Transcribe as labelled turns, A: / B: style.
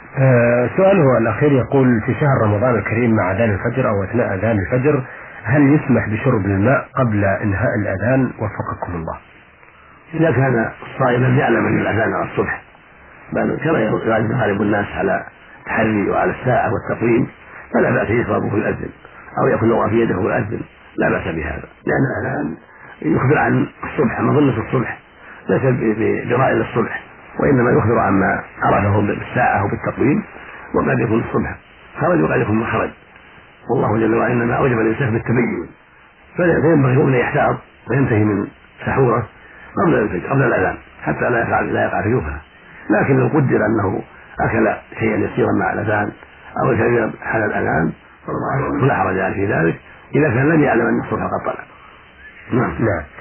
A: سؤاله الأخير يقول: في شهر رمضان الكريم مع أذان الفجر أو أثناء أذان الفجر هل يسمح بشرب الماء قبل إنهاء الأذان؟ وفقكم الله.
B: إذا كان الصائم لم يعلم أن الأذان على الصبح، بل كما يغالب الناس على التحري وعلى الساعة والتقويم، فلا بأس يشربه في الأذن أو يكون وضع في يده في الأذن، لا بأس بهذا، لأن الأذان يخبر عن الصبح، مظنة الصبح، ليس برائي للصبح، وإنما يخبر عما عرفه بالساعة وبالتقويم، وقد يكون الصبح خرج وقد يكون خرج، والله جل وعلا إنما أوجب الإنسان بالتبين، فينبغي أن يحتاط وينتهي من سحوره قبل الفجر قبل الأذان حتى لا يقع في يوفى. لكن لو قدر أنه أكل شيئا يسيرا مع الأذان أو شرب حال الأذان فلا حرج عليه في ذلك إذا كان لم يعلم أن الصبح قد طلع.
A: نعم.